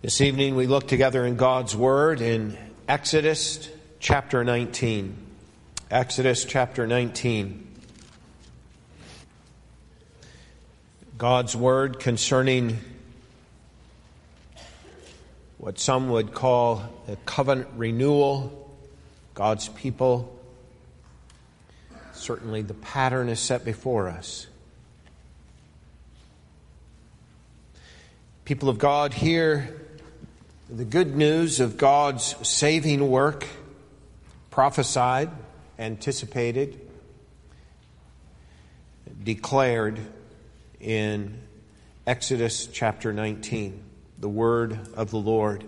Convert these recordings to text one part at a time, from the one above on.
This evening we look together in God's Word in Exodus chapter 19. Exodus chapter 19. God's Word concerning what some would call a covenant renewal, God's people. Certainly the pattern is set before us. People of God, hear the good news of God's saving work, prophesied, anticipated, declared in Exodus chapter 19, the word of the Lord.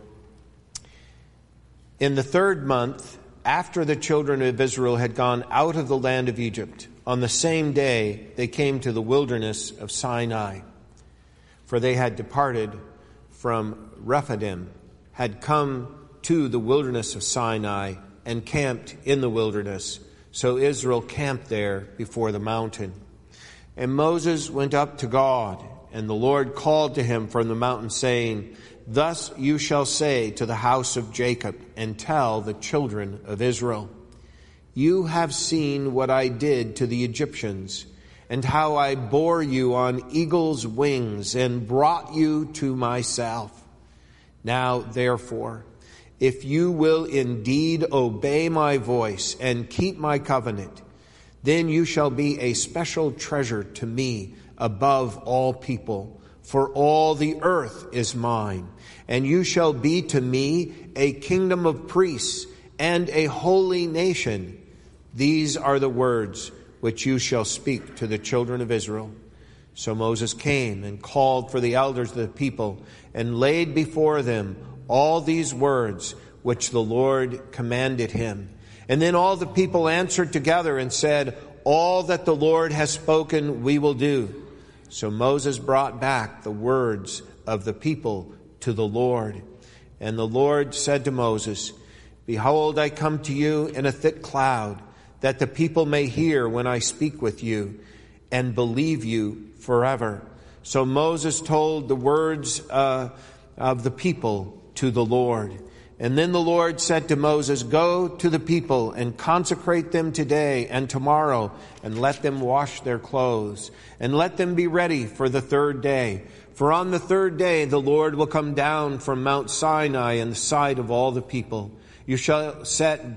In the 3rd month, after the children of Israel had gone out of the land of Egypt, on the same day they came to the wilderness of Sinai, for they had departed from Rephidim, had come to the wilderness of Sinai and camped in the wilderness. So Israel camped there before the mountain. And Moses went up to God, and the Lord called to him from the mountain, saying, "Thus you shall say to the house of Jacob, and tell the children of Israel, you have seen what I did to the Egyptians, and how I bore you on eagle's wings and brought you to myself. Now, therefore, if you will indeed obey my voice and keep my covenant, then you shall be a special treasure to me above all people, for all the earth is mine. And you shall be to me a kingdom of priests and a holy nation. These are the words which you shall speak to the children of Israel." So Moses came and called for the elders of the people and laid before them all these words which the Lord commanded him. And then all the people answered together and said, "All that the Lord has spoken we will do." So Moses brought back the words of the people to the Lord. And the Lord said to Moses, "Behold, I come to you in a thick cloud, that the people may hear when I speak with you and believe you forever." So Moses told the words of the people to the Lord. And then the Lord said to Moses, "Go to the people and consecrate them today and tomorrow, and let them wash their clothes, and let them be ready for the 3rd day. For on the 3rd day the Lord will come down from Mount Sinai in the sight of all the people. You shall set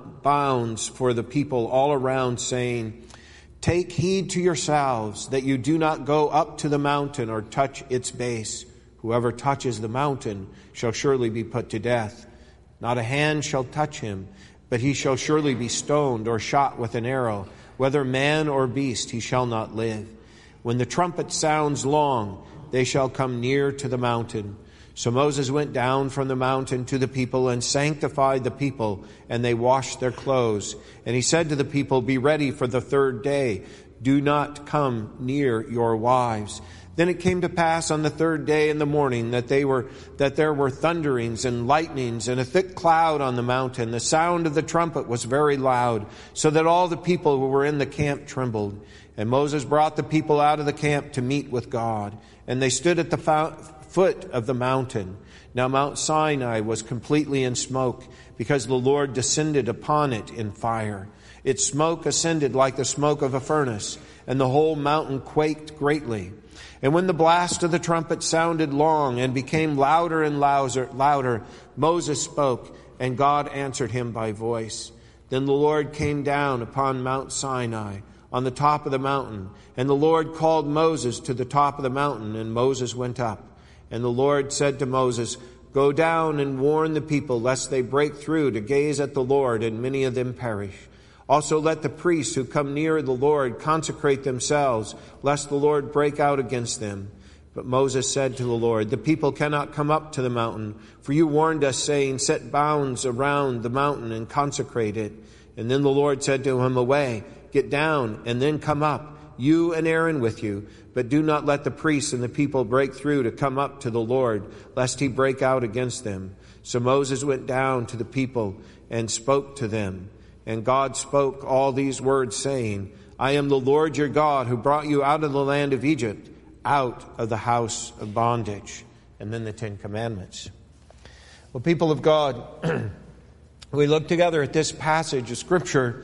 bounds for the people all around, saying, 'Take heed to yourselves that you do not go up to the mountain or touch its base. Whoever touches the mountain shall surely be put to death. Not a hand shall touch him, but he shall surely be stoned or shot with an arrow. Whether man or beast, he shall not live. When the trumpet sounds long, they shall come near to the mountain.' So Moses went down from the mountain to the people and sanctified the people, and they washed their clothes. And he said to the people, 'Be ready for the 3rd day. Do not come near your wives.' Then it came to pass on the 3rd day in the morning that there were thunderings and lightnings and a thick cloud on the mountain. The sound of the trumpet was very loud, so that all the people who were in the camp trembled. And Moses brought the people out of the camp to meet with God. And they stood at the foot of the mountain. Now Mount Sinai was completely in smoke, because the Lord descended upon it in fire. Its smoke ascended like the smoke of a furnace, and the whole mountain quaked greatly. And when the blast of the trumpet sounded long and became louder and louder, Moses spoke, and God answered him by voice. Then the Lord came down upon Mount Sinai on the top of the mountain, and the Lord called Moses to the top of the mountain, and Moses went up. And the Lord said to Moses, "Go down and warn the people, lest they break through to gaze at the Lord, and many of them perish. Also let the priests who come near the Lord consecrate themselves, lest the Lord break out against them." But Moses said to the Lord, "The people cannot come up to the mountain, for you warned us, saying, 'Set bounds around the mountain and consecrate it.'" And then the Lord said to him, "Away, get down, and then come up, you and Aaron with you. But do not let the priests and the people break through to come up to the Lord, lest he break out against them." So Moses went down to the people and spoke to them. And God spoke all these words, saying, "I am the Lord your God, who brought you out of the land of Egypt, out of the house of bondage." And then the 10 Commandments. Well, people of God, we look together at this passage of Scripture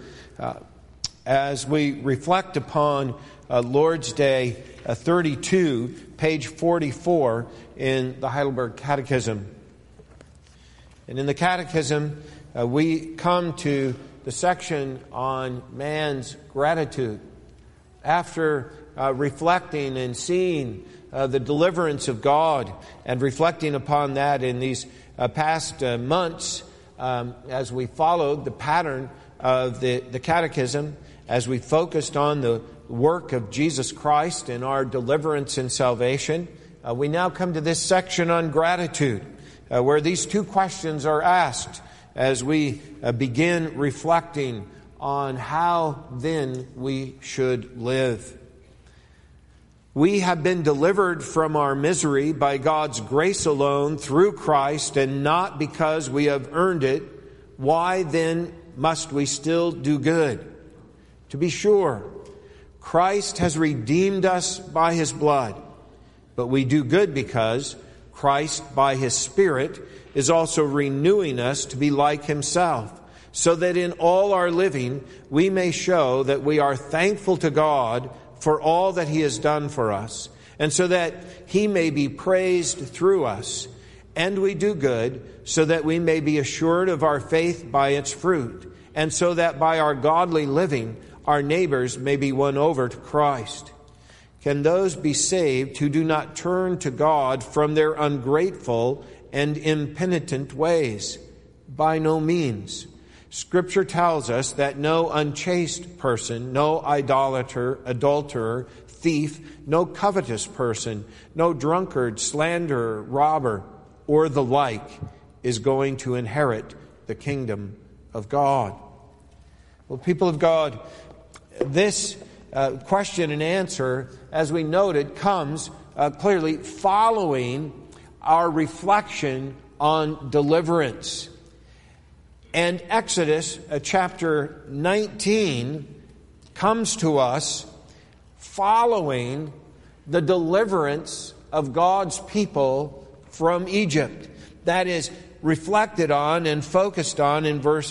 as we reflect upon Lord's Day 32, page 44 in the Heidelberg Catechism. And in the Catechism, we come to the section on man's gratitude. After reflecting and seeing the deliverance of God and reflecting upon that in these past months, as we followed the pattern of the Catechism, as we focused on the work of Jesus Christ and our deliverance and salvation, we now come to this section on gratitude, where these two questions are asked as we begin reflecting on how then we should live. We have been delivered from our misery by God's grace alone through Christ, and not because we have earned it. Why then must we still do good? To be sure, Christ has redeemed us by His blood, but we do good because Christ, by His Spirit, is also renewing us to be like Himself, so that in all our living we may show that we are thankful to God for all that He has done for us, and so that He may be praised through us. And we do good so that we may be assured of our faith by its fruit, and so that by our godly living our neighbors may be won over to Christ. Can those be saved who do not turn to God from their ungrateful and impenitent ways? By no means. Scripture tells us that no unchaste person, no idolater, adulterer, thief, no covetous person, no drunkard, slanderer, robber, or the like is going to inherit the kingdom of God. Well, people of God, this question and answer, as we noted, comes clearly following our reflection on deliverance. And Exodus chapter 19 comes to us following the deliverance of God's people from Egypt. That is reflected on and focused on in verse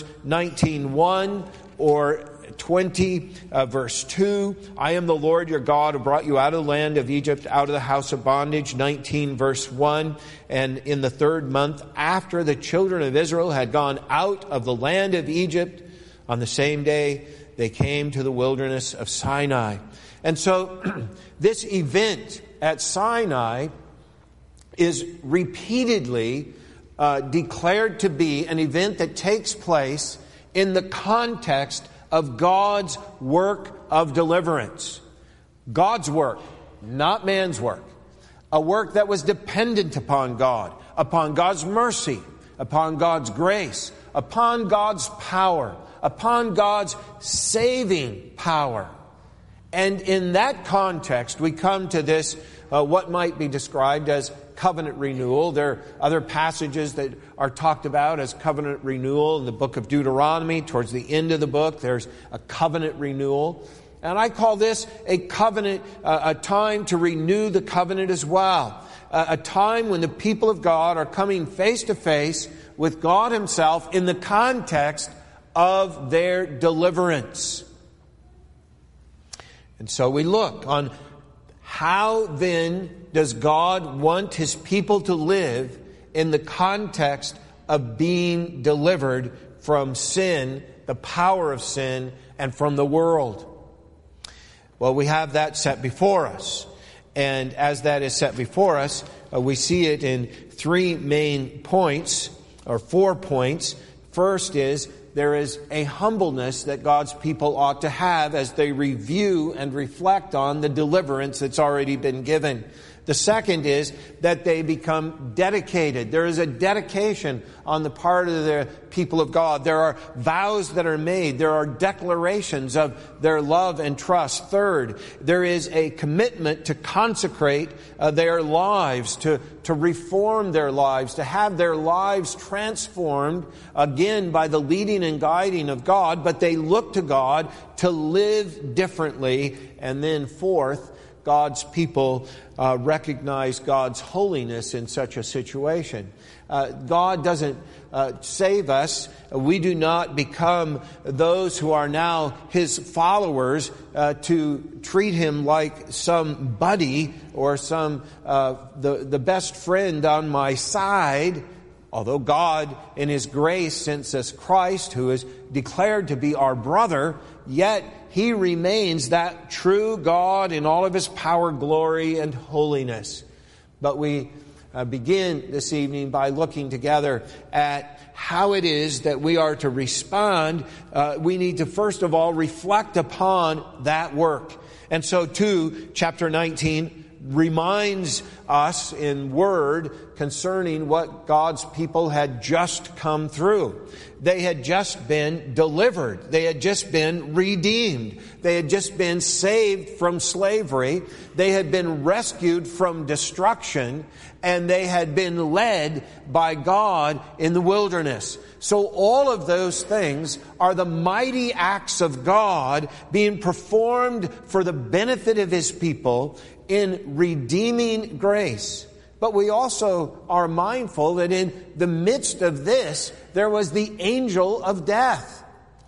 19:1 or 20, verse 2. I am the Lord your God who brought you out of the land of Egypt, out of the house of bondage. 19, verse 1. And in the 3rd month after the children of Israel had gone out of the land of Egypt, on the same day they came to the wilderness of Sinai. And so this event at Sinai is repeatedly declared to be an event that takes place in the context of God's work of deliverance. God's work, not man's work. A work that was dependent upon God, upon God's mercy, upon God's grace, upon God's power, upon God's saving power. And in that context, we come to this, what might be described as covenant renewal. There are other passages that are talked about as covenant renewal in the book of Deuteronomy. Towards the end of the book, there's a covenant renewal. And I call this a covenant, a time to renew the covenant as well. A time when the people of God are coming face to face with God Himself in the context of their deliverance. And so we look on how then does God want His people to live in the context of being delivered from sin, the power of sin, and from the world? Well, we have that set before us. And as that is set before us, we see it in 3 main points, or 4 points. First is, there is a humbleness that God's people ought to have as they review and reflect on the deliverance that's already been given. The second is that they become dedicated. There is a dedication on the part of the people of God. There are vows that are made. There are declarations of their love and trust. Third, there is a commitment to consecrate their lives, to reform their lives, to have their lives transformed, again, by the leading and guiding of God. But they look to God to live differently. And then fourth, God's people recognize God's holiness in such a situation. God doesn't save us. We do not become those who are now His followers to treat Him like some buddy or some the best friend on my side. Although God, in His grace, sends us Christ, who is declared to be our brother, yet He remains that true God in all of His power, glory, and holiness. But we begin this evening by looking together at how it is that we are to respond. We need to first of all reflect upon that work. And so too, chapter 19 reminds us in word concerning what God's people had just come through. They had just been delivered. They had just been redeemed. They had just been saved from slavery. They had been rescued from destruction. And they had been led by God in the wilderness. So all of those things are the mighty acts of God being performed for the benefit of His people in redeeming grace. But we also are mindful that in the midst of this, there was the angel of death,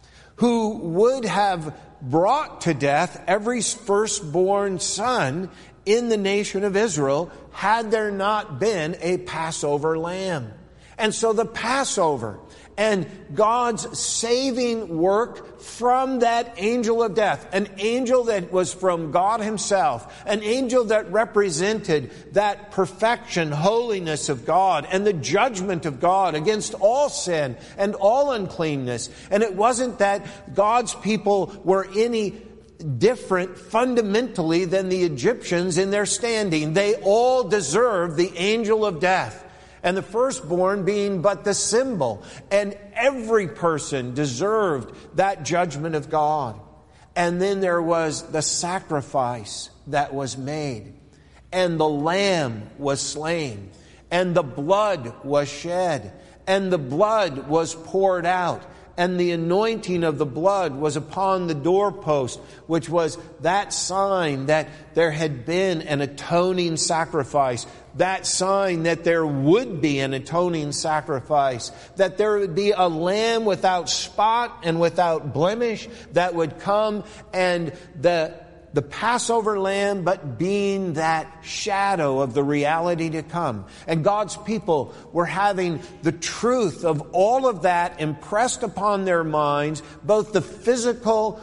who would have brought to death every firstborn son in the nation of Israel had there not been a Passover lamb. And so the Passover and God's saving work from that angel of death, an angel that was from God Himself, an angel that represented that perfection, holiness of God, and the judgment of God against all sin and all uncleanness. And it wasn't that God's people were any different fundamentally than the Egyptians in their standing. They all deserved the angel of death. And the firstborn being but the symbol. And every person deserved that judgment of God. And then there was the sacrifice that was made. And the lamb was slain. And the blood was shed. And the blood was poured out. And the anointing of the blood was upon the doorpost, which was that sign that there had been an atoning sacrifice. That sign that there would be an atoning sacrifice. That there would be a lamb without spot and without blemish that would come, and the Passover lamb, but being that shadow of the reality to come. And God's people were having the truth of all of that impressed upon their minds, both the physical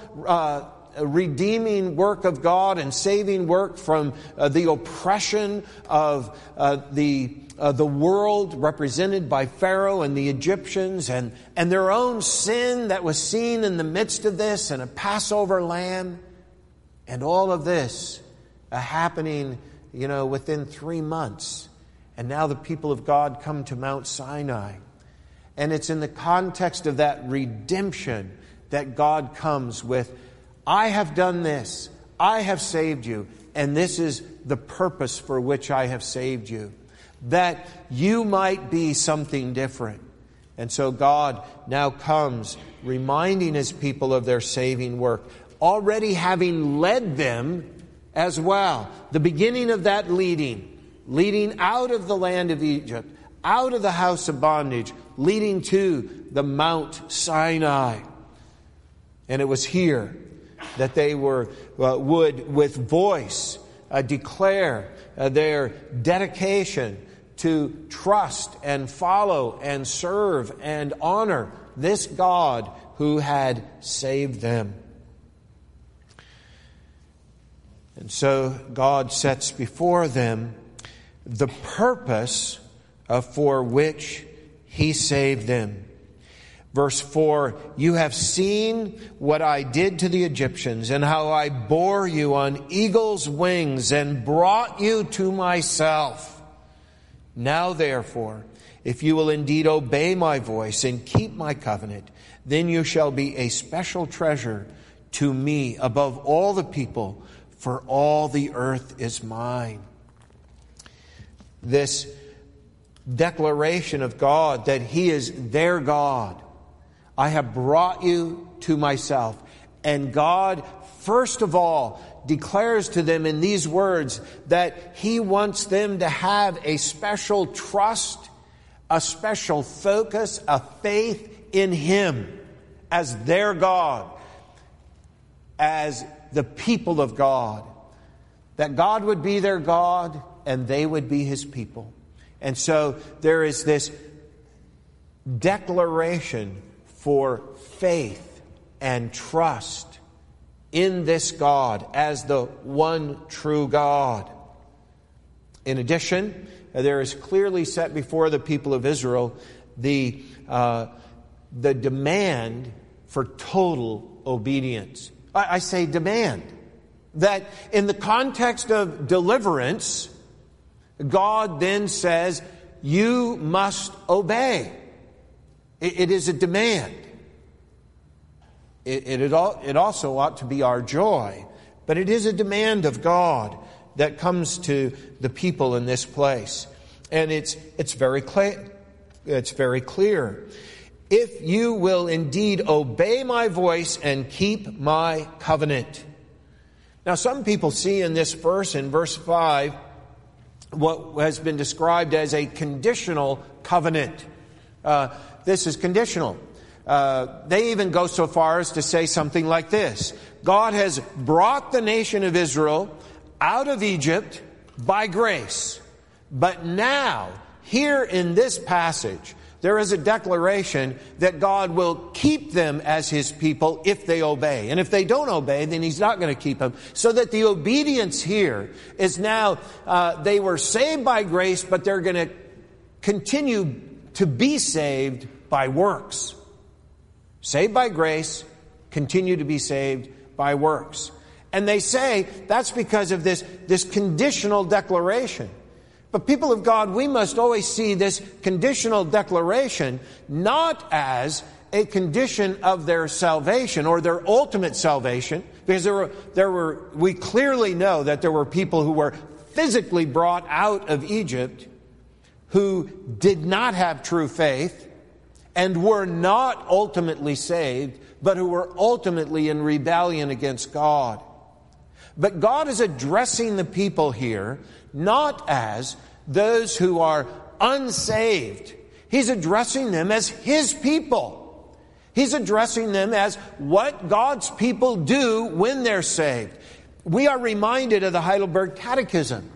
redeeming work of God and saving work from the oppression of the world represented by Pharaoh and the Egyptians, and their own sin that was seen in the midst of this, and a Passover lamb. And all of this happening, within 3 months. And now the people of God come to Mount Sinai. And it's in the context of that redemption that God comes with, I have done this. I have saved you. And this is the purpose for which I have saved you. That you might be something different. And so God now comes reminding His people of their saving work, already having led them as well. The beginning of that leading out of the land of Egypt, out of the house of bondage, leading to the Mount Sinai. And it was here that they would with voice declare their dedication to trust and follow and serve and honor this God who had saved them. And so God sets before them the purpose for which He saved them. Verse 4, you have seen what I did to the Egyptians, and how I bore you on eagle's wings and brought you to myself. Now therefore, if you will indeed obey my voice and keep my covenant, then you shall be a special treasure to me above all the people, for all the earth is mine. This declaration of God that He is their God. I have brought you to myself. And God, first of all, declares to them in these words that He wants them to have a special trust, a special focus, a faith in Him as their God, as the people of God. That God would be their God and they would be His people. And so there is this declaration for faith and trust in this God as the one true God. In addition, there is clearly set before the people of Israel the demand for total obedience. I say demand. That in the context of deliverance, God then says, you must obey. It is a demand. It also ought to be our joy. But it is a demand of God that comes to the people in this place. And it's very clear. It's very clear. If you will indeed obey my voice and keep my covenant. Now, some people see in this verse, in verse 5, what has been described as a conditional covenant. This is conditional. They even go so far as to say something like this. God has brought the nation of Israel out of Egypt by grace. But now, here in this passage, there is a declaration that God will keep them as His people if they obey. And if they don't obey, then He's not going to keep them. So that the obedience here is now, they were saved by grace, but they're going to continue to be saved by works. Saved by grace, continue to be saved by works. And they say that's because of this conditional declaration. But people of God, we must always see this conditional declaration not as a condition of their salvation or their ultimate salvation, because we clearly know that there were people who were physically brought out of Egypt who did not have true faith and were not ultimately saved, but who were ultimately in rebellion against God. But God is addressing the people here not as those who are unsaved. He's addressing them as His people. He's addressing them as what God's people do when they're saved. We are reminded of the Heidelberg Catechism.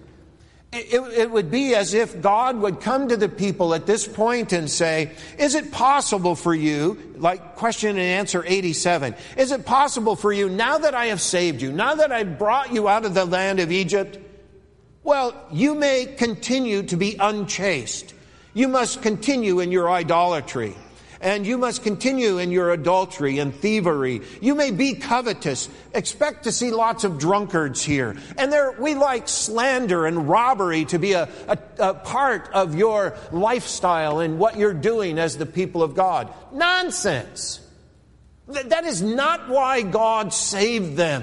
It would be as if God would come to the people at this point and say, is it possible for you, like question and answer 87, is it possible for you, now that I have saved you, now that I've brought you out of the land of Egypt, well, you may continue to be unchaste. You must continue in your idolatry. And you must continue in your adultery and thievery. You may be covetous. Expect to see lots of drunkards here. And we like slander and robbery to be a part of your lifestyle and what you're doing as the people of God. Nonsense. That is not why God saved them.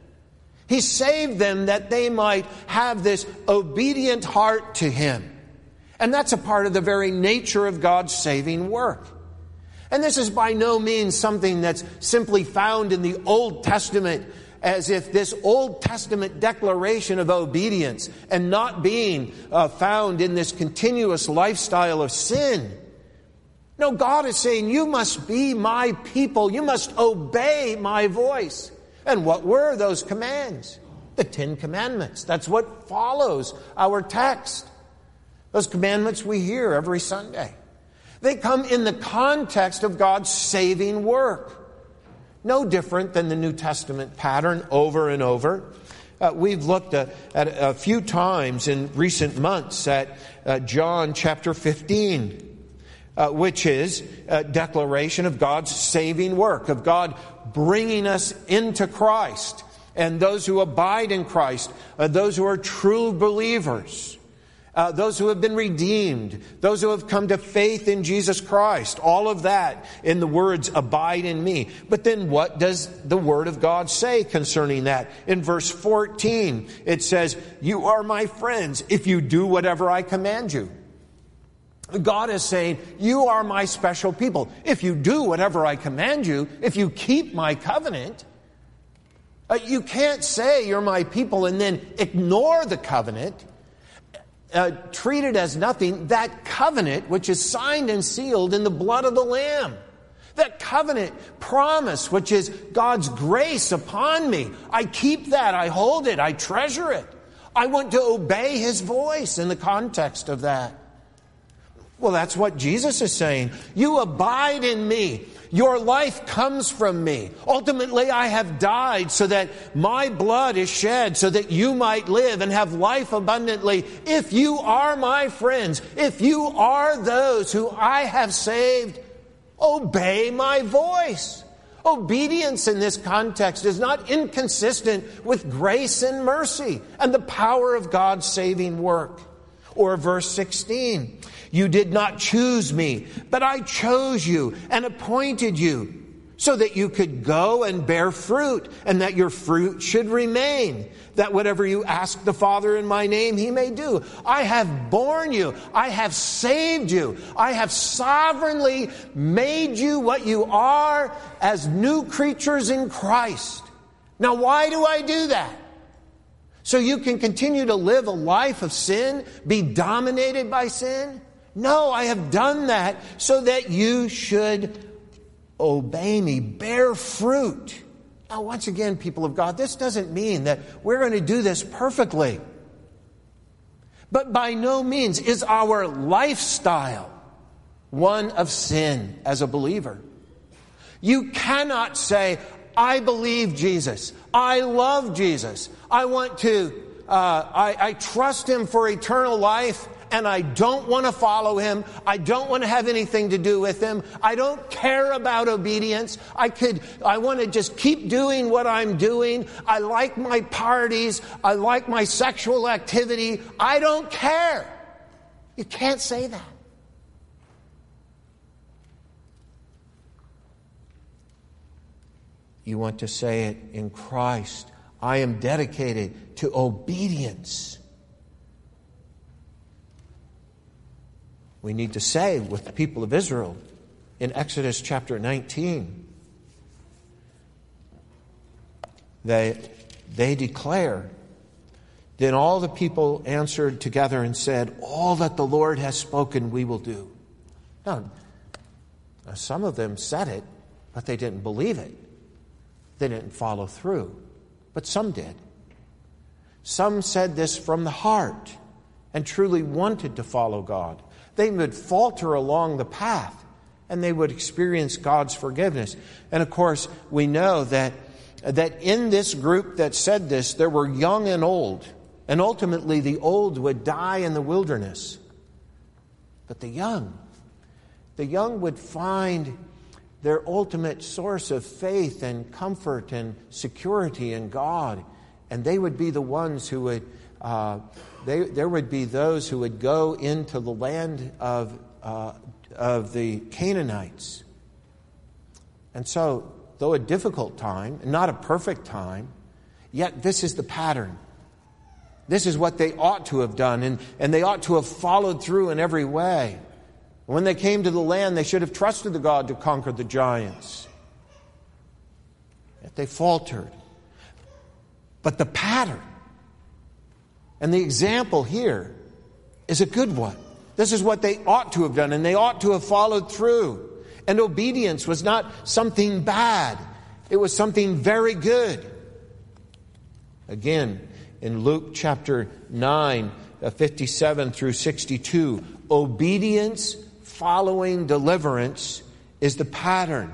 He saved them that they might have this obedient heart to Him. And that's a part of the very nature of God's saving work. And this is by no means something that's simply found in the Old Testament, as if this Old Testament declaration of obedience and not being found in this continuous lifestyle of sin. No, God is saying, you must be my people. You must obey my voice. And what were those commands? The 10 Commandments. That's what follows our text. Those commandments we hear every Sunday. They come in the context of God's saving work. No different than the New Testament pattern over and over. We've looked at a few times in recent months at John chapter 15, which is a declaration of God's saving work, of God bringing us into Christ, and those who abide in Christ, those who are true believers. Those who have been redeemed, those who have come to faith in Jesus Christ, all of that in the words, abide in me. But then what does the Word of God say concerning that? In verse 14, it says, you are my friends if you do whatever I command you. God is saying, you are my special people. If you do whatever I command you, if you keep my covenant, You can't say you're my people and then ignore the covenant, treat it as nothing. That covenant, which is signed and sealed in the blood of the Lamb. That covenant promise, which is God's grace upon me. I keep that. I hold it. I treasure it. I want to obey His voice in the context of that. Well, that's what Jesus is saying. You abide in me. Your life comes from me. Ultimately, I have died so that my blood is shed so that you might live and have life abundantly. If you are my friends, if you are those who I have saved, obey my voice. Obedience in this context is not inconsistent with grace and mercy and the power of God's saving work. Or verse 16, you did not choose me, but I chose you and appointed you so that you could go and bear fruit and that your fruit should remain, that whatever you ask the Father in my name, He may do. I have borne you. I have saved you. I have sovereignly made you what you are as new creatures in Christ. Now, why do I do that? So you can continue to live a life of sin, be dominated by sin? No, I have done that so that you should obey me, bear fruit. Now, once again, people of God, this doesn't mean that we're going to do this perfectly. But by no means is our lifestyle one of sin as a believer. You cannot say, I believe Jesus. I love Jesus. I want to, I trust Him for eternal life, and I don't want to follow Him. I don't want to have anything to do with Him. I don't care about obedience. I want to just keep doing what I'm doing. I like my parties. I like my sexual activity. I don't care. You can't say that. You want to say it in Christ. I am dedicated to obedience. We need to say with the people of Israel in Exodus chapter 19, they declare, then all the people answered together and said, all that the Lord has spoken we will do. Now, some of them said it, but they didn't believe it. They didn't follow through, but some did. Some said this from the heart and truly wanted to follow God. They would falter along the path and they would experience God's forgiveness. And of course, we know that in this group that said this, there were young and old. And ultimately, the old would die in the wilderness. But the young would find their ultimate source of faith and comfort and security in God. And they would be the ones who would, there would be those who would go into the land of the Canaanites. And so, though a difficult time, not a perfect time, yet this is the pattern. This is what they ought to have done, and they ought to have followed through in every way. When they came to the land, they should have trusted the God to conquer the giants. Yet they faltered. But the pattern and the example here is a good one. This is what they ought to have done, and they ought to have followed through. And obedience was not something bad. It was something very good. Again, in Luke chapter 9, 57 through 62, obedience following deliverance is the pattern.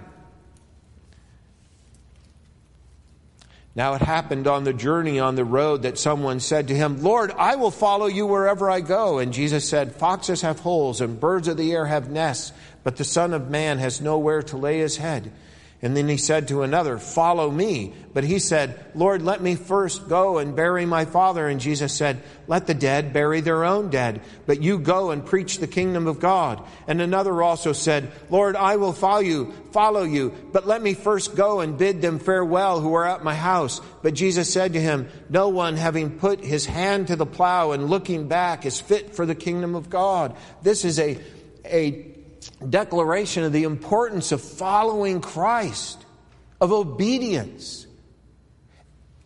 Now it happened on the journey on the road that someone said to him, Lord, I will follow you wherever I go. And Jesus said, foxes have holes and birds of the air have nests, but the Son of Man has nowhere to lay his head. And then he said to another, follow me. But he said, Lord, let me first go and bury my father. And Jesus said, let the dead bury their own dead, but you go and preach the kingdom of God. And another also said, Lord, I will follow you, but let me first go and bid them farewell who are at my house. But Jesus said to him, no one having put his hand to the plow and looking back is fit for the kingdom of God. This is a declaration of the importance of following Christ, of obedience.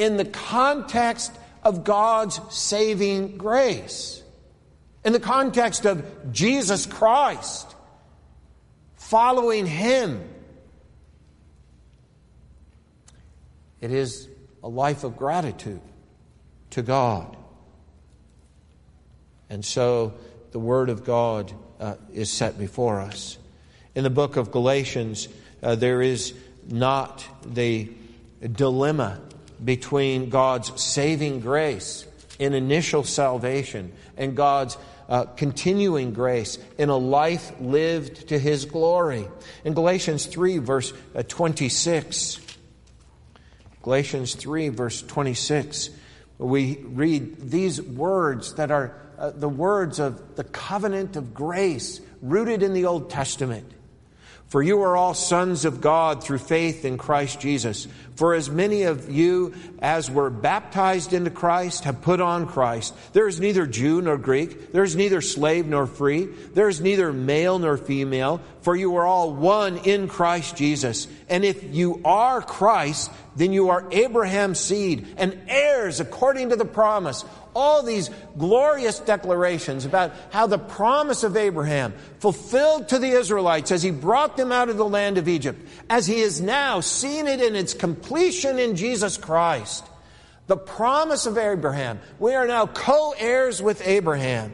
in the context of God's saving grace, in the context of Jesus Christ, following Him. It is a life of gratitude to God. And so the Word of God is set before us. In the book of Galatians, there is not the dilemma between God's saving grace in initial salvation and God's continuing grace in a life lived to His glory. In Galatians 3, verse 26, Galatians 3, verse 26, we read these words that are the words of the covenant of grace rooted in the Old Testament. For you are all sons of God through faith in Christ Jesus. For as many of you as were baptized into Christ have put on Christ. There is neither Jew nor Greek. There is neither slave nor free. There is neither male nor female. For you are all one in Christ Jesus. And if you are Christ, then you are Abraham's seed and heirs according to the promise. All these glorious declarations about how the promise of Abraham fulfilled to the Israelites as he brought them out of the land of Egypt, as he has now seen it in its completion in Jesus Christ. The promise of Abraham. We are now co-heirs with Abraham.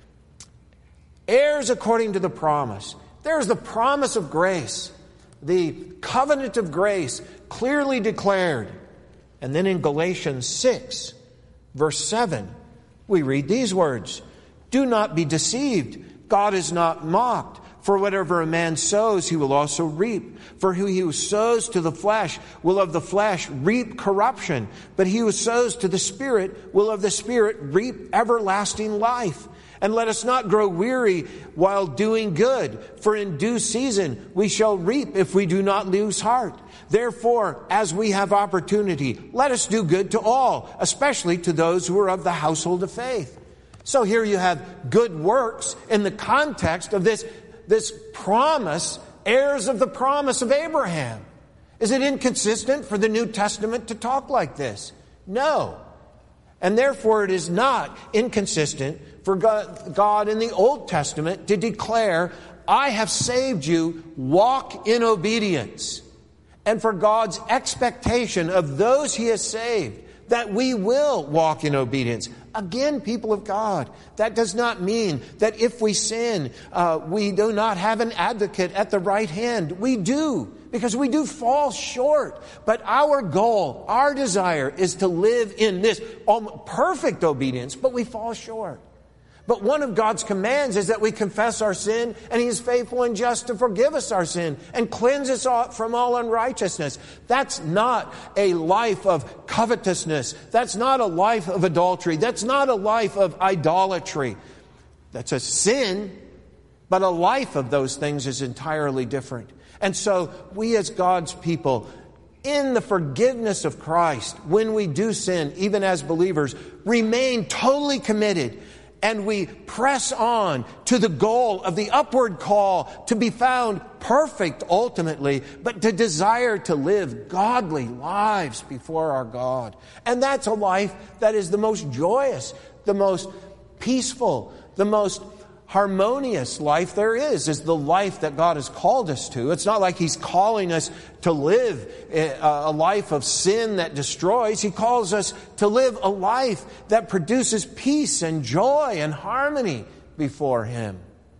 Heirs according to the promise. There's the promise of grace. The covenant of grace clearly declared. And then in Galatians 6, verse 7, we read these words. Do not be deceived. God is not mocked. For whatever a man sows, he will also reap. For he who sows to the flesh will of the flesh reap corruption. But he who sows to the Spirit will of the Spirit reap everlasting life. And let us not grow weary while doing good, for in due season we shall reap if we do not lose heart. Therefore, as we have opportunity, let us do good to all, especially to those who are of the household of faith. So here you have good works in the context of this promise, heirs of the promise of Abraham. Is it inconsistent for the New Testament to talk like this? No. And therefore it is not inconsistent for God in the Old Testament to declare, I have saved you, walk in obedience. And for God's expectation of those He has saved, that we will walk in obedience. Again, people of God, that does not mean that if we sin, we do not have an advocate at the right hand. We do, because we do fall short. But our goal, our desire is to live in this perfect obedience, but we fall short. But one of God's commands is that we confess our sin, and He is faithful and just to forgive us our sin and cleanse us from all unrighteousness. That's not a life of covetousness. That's not a life of adultery. That's not a life of idolatry. That's a sin, but a life of those things is entirely different. And so we as God's people, in the forgiveness of Christ, when we do sin, even as believers, remain totally committed. And we press on to the goal of the upward call to be found perfect ultimately, but to desire to live godly lives before our God. And that's a life that is the most joyous, the most peaceful, the most harmonious life there is the life that God has called us to. It's not like He's calling us to live a life of sin that destroys. He calls us to live a life that produces peace and joy and harmony before Him.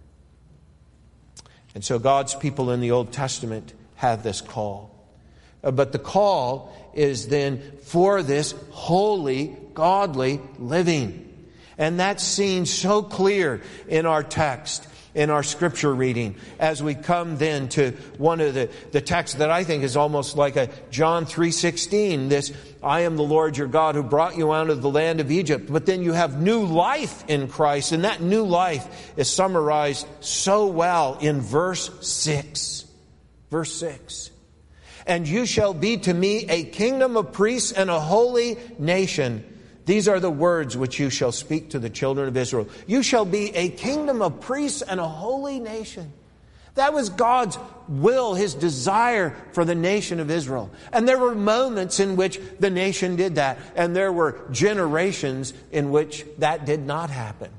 And so God's people in the Old Testament have this call. But the call is then for this holy, godly living. And that's seen so clear in our text, in our scripture reading, as we come then to one of the texts that I think is almost like a John 3:16. This, I am the Lord your God who brought you out of the land of Egypt. But then you have new life in Christ. And that new life is summarized so well in verse 6. Verse 6. And you shall be to me a kingdom of priests and a holy nation. These are the words which you shall speak to the children of Israel. You shall be a kingdom of priests and a holy nation. That was God's will, His desire for the nation of Israel. And there were moments in which the nation did that. And there were generations in which that did not happen.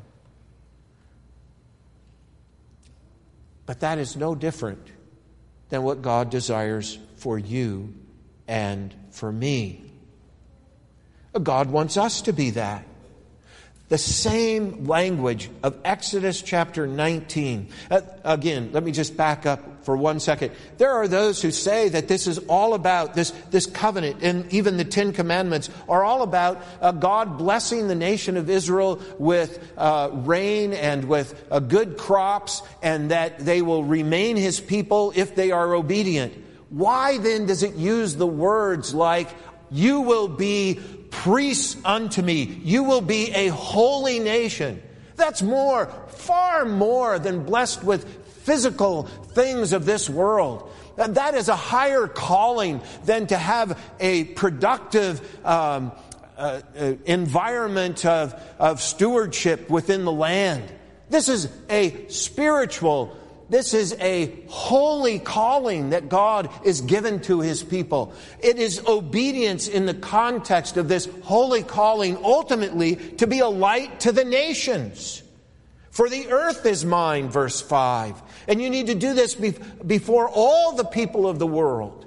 But that is no different than what God desires for you and for me. God wants us to be that. The same language of Exodus chapter 19. Again, let me just back up for 1 second. There are those who say that this is all about, this covenant, and even the Ten Commandments are all about God blessing the nation of Israel with rain and with good crops, and that they will remain His people if they are obedient. Why then does it use the words like, you will be priests unto me, you will be a holy nation? That's far more than blessed with physical things of this world. That is a higher calling than to have a productive environment of stewardship within the land. This is a spiritual, this is a holy calling that God is given to His people. It is obedience in the context of this holy calling, ultimately to be a light to the nations. For the earth is mine, verse 5. And you need to do this before all the people of the world.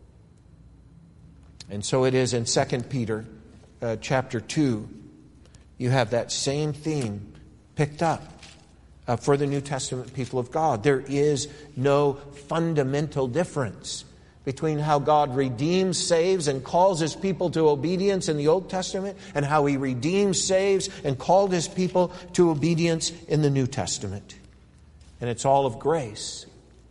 And so it is in 2 Peter chapter 2. You have that same theme picked up. For the New Testament people of God. There is no fundamental difference between how God redeems, saves, and calls His people to obedience in the Old Testament and how He redeems, saves, and called His people to obedience in the New Testament. And it's all of grace.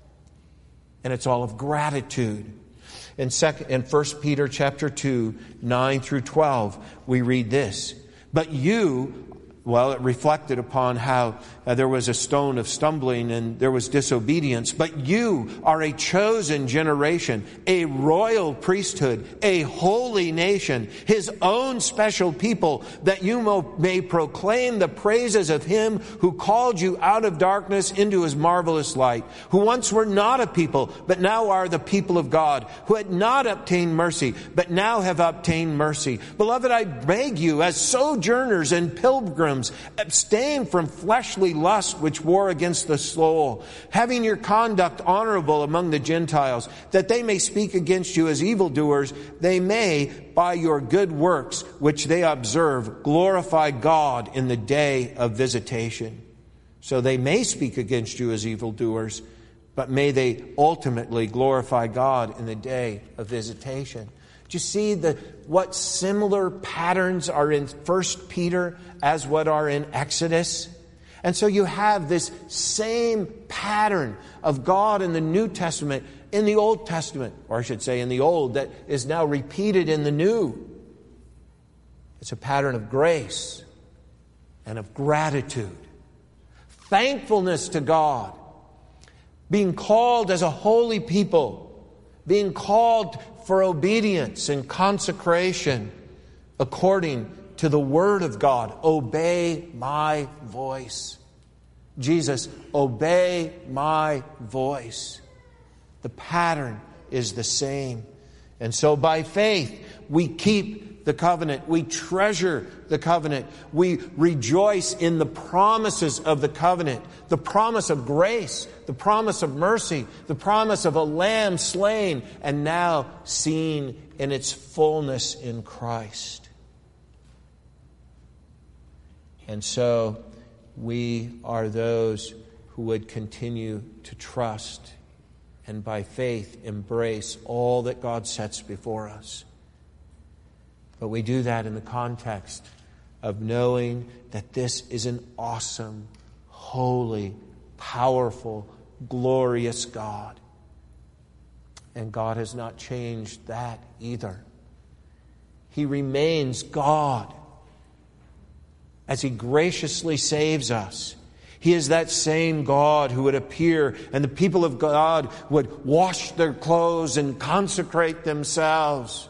And it's all of gratitude. In 1 Peter chapter 2, 9 through 12, we read this. But you... Well, it reflected upon how there was a stone of stumbling and there was disobedience. But you are a chosen generation, a royal priesthood, a holy nation, His own special people, that you may proclaim the praises of Him who called you out of darkness into His marvelous light, who once were not a people, but now are the people of God, who had not obtained mercy, but now have obtained mercy. Beloved, I beg you, as sojourners and pilgrims, abstain from fleshly lust which war against the soul, having your conduct honorable among the Gentiles, that they may speak against you as evildoers, they may, by your good works which they observe, glorify God in the day of visitation. So they may speak against you as evildoers, but may they ultimately glorify God in the day of visitation. Do you see what similar patterns are in 1 Peter as what are in Exodus? And so you have this same pattern of God in the New Testament, in the Old Testament, or I should say in the Old, that is now repeated in the New. It's a pattern of grace and of gratitude, thankfulness to God, being called as a holy people, being called for obedience and consecration according to the Word of God. Obey my voice. Jesus, obey my voice. The pattern is the same. And so by faith, we keep the covenant. We treasure the covenant. We rejoice in the promises of the covenant. The promise of grace, the promise of mercy, the promise of a lamb slain and now seen in its fullness in Christ. And so we are those who would continue to trust and by faith embrace all that God sets before us. But we do that in the context of knowing that this is an awesome, holy, powerful, glorious God. And God has not changed that either. He remains God as He graciously saves us. He is that same God who would appear and the people of God would wash their clothes and consecrate themselves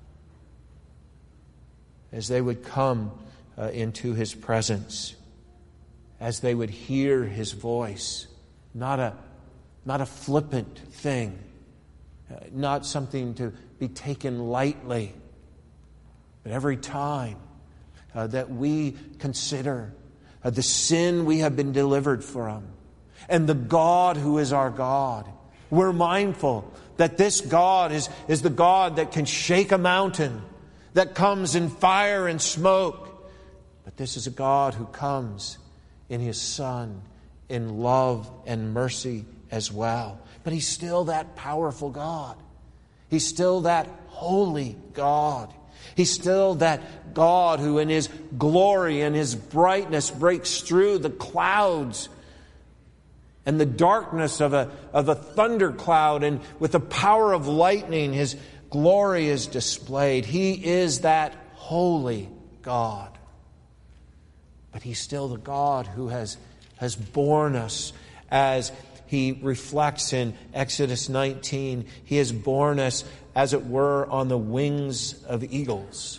as they would come into His presence, as they would hear His voice, not a not a flippant thing, not something to be taken lightly. But every time that we consider the sin we have been delivered from and the God who is our God, we're mindful that this God is the God that can shake a mountain, that comes in fire and smoke. But this is a God who comes in His Son in love and mercy as well. But He's still that powerful God. He's still that holy God. He's still that God who in His glory and His brightness breaks through the clouds and the darkness of a thundercloud, and with the power of lightning, His glory is displayed. He is that holy God. But He's still the God who has borne us, as He reflects in Exodus 19. He has borne us, as it were, on the wings of eagles.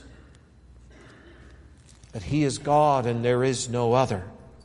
But He is God and there is no other.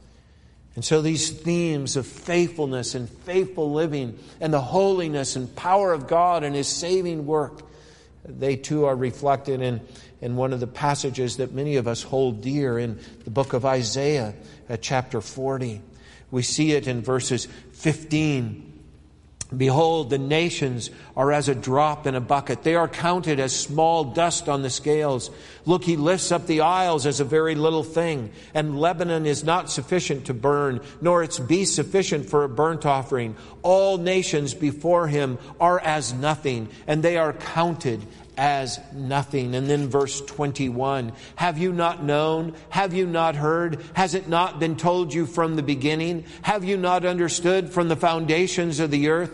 And so these themes of faithfulness and faithful living and the holiness and power of God and His saving work, they too are reflected in one of the passages that many of us hold dear in the book of Isaiah, chapter 40. We see it in verses 15. Behold, the nations are as a drop in a bucket. They are counted as small dust on the scales. Look, He lifts up the isles as a very little thing. And Lebanon is not sufficient to burn, nor its beasts sufficient for a burnt offering. All nations before Him are as nothing, and they are counted as nothing. And then verse 21, have you not known? Have you not heard? Has it not been told you from the beginning? Have you not understood from the foundations of the earth?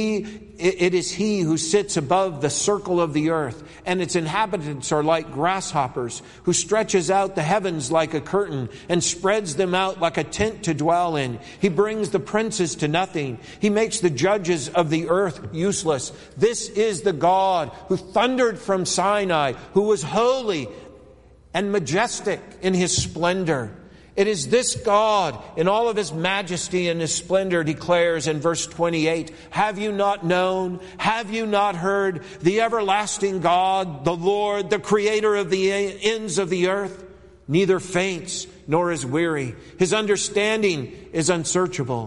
It is He who sits above the circle of the earth, and its inhabitants are like grasshoppers, who stretches out the heavens like a curtain and spreads them out like a tent to dwell in. He brings the princes to nothing. He makes the judges of the earth useless. This is the God who thundered from Sinai, who was holy and majestic in His splendor. It is this God, in all of His majesty and His splendor, declares in verse 28, have you not known? Have you not heard? The everlasting God, the Lord, the creator of the ends of the earth, neither faints nor is weary. His understanding is unsearchable.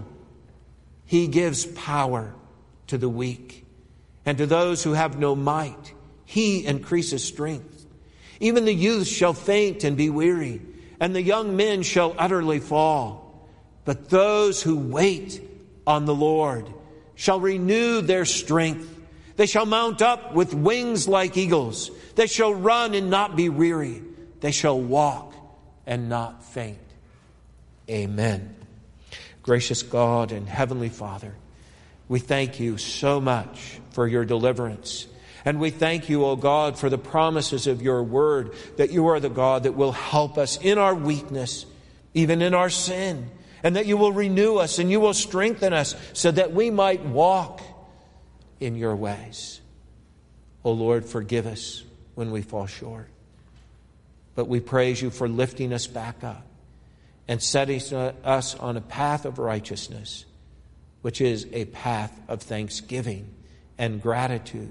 He gives power to the weak, and to those who have no might, He increases strength. Even the youth shall faint and be weary, and the young men shall utterly fall. But those who wait on the Lord shall renew their strength. They shall mount up with wings like eagles. They shall run and not be weary. They shall walk and not faint. Amen. Gracious God and Heavenly Father, we thank You so much for Your deliverance. And we thank You, O God, for the promises of Your word, that You are the God that will help us in our weakness, even in our sin, and that You will renew us and You will strengthen us so that we might walk in Your ways. O Lord, forgive us when we fall short. But we praise You for lifting us back up and setting us on a path of righteousness, which is a path of thanksgiving and gratitude.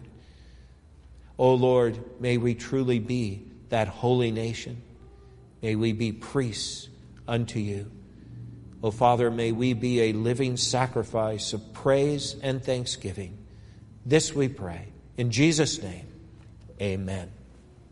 O Lord, may we truly be that holy nation. May we be priests unto You. O Father, may we be a living sacrifice of praise and thanksgiving. This we pray. In Jesus' name, amen.